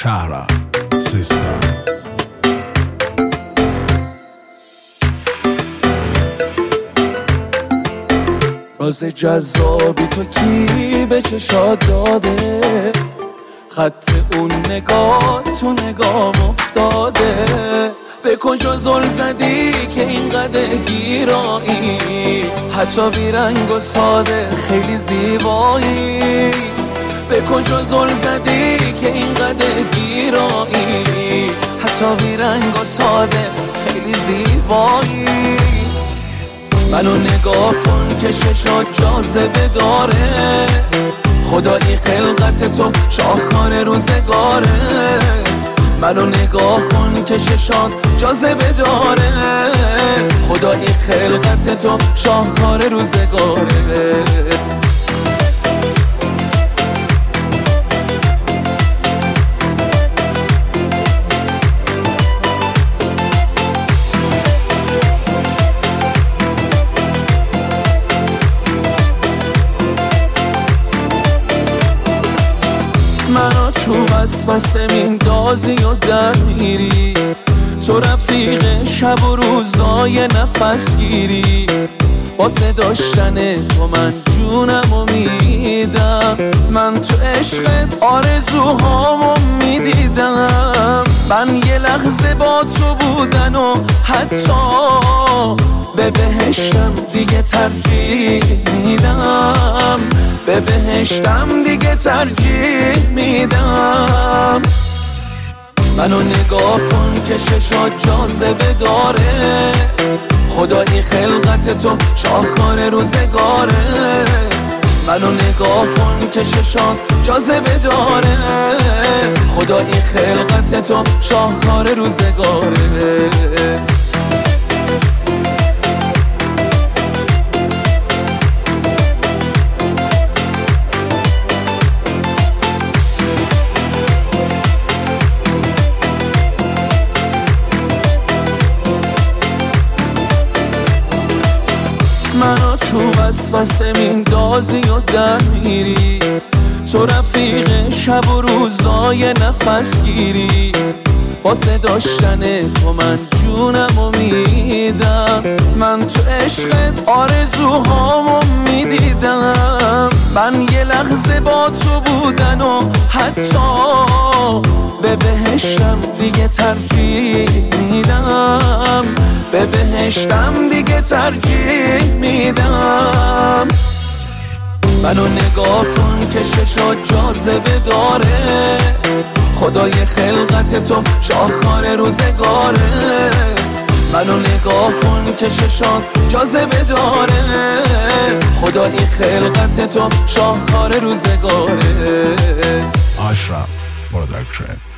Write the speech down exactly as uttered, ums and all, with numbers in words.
شهرام سیستم. راز جذابی تو کی به چشات داده؟ خط اون نگاه تو نگام افتاده. به کجا زل زدی که اینقدر گیرایی؟ حتی بیرنگ و ساده خیلی زیبایی. به کجا زل زدی که اینقدر گیرایی؟ حتی بیرنگ و ساده خیلی زیبایی. منو نگاه کن که ششات جاذبه داره. خدایی خلقت تو شاهکار روزگاره. منو نگاه کن که ششات جاذبه داره. خدایی خلقت تو شاهکار روزگاره. منو تو وسوسه میندازی و در میری. تو رفیق شب و روزای نفس گیری. واسه داشتن تو من جونمو میدم. من تو عشقت آرزوهامو میدیدم. من یه لحظه با تو بودن و حتی به بهشتم دیگه ترجیح میدم. به بهشتم دیگه ترجیح میدم. منو نگاه کن که ششات جاذبه داره. خدایی خلقت تو شاهکار روزگاره. منو نگاه کن که ششات جاذبه داره. خدایی خلقت تو شاهکار روزگاره. منو تو وسوسه میندازی و در میری. تو رفیق شب و روزای نفس گیری. واسه داشتن تو من جونمو میدم. من تو عشقت آرزوهامو میدیدم. من یه لحظه با تو بودن و حتی به بهشتم دیگه ترجیح میدم. به بهشتم دیگه ترجیح میدم. منو نگاه کن که ششات جاذبه داره. خدای خلقت تو شاهکار روزگاره. منو نگاه کن که ششات جاذبه داره. خدای خلقت تو شاهکار روزگاره. آشرام پروداکشن.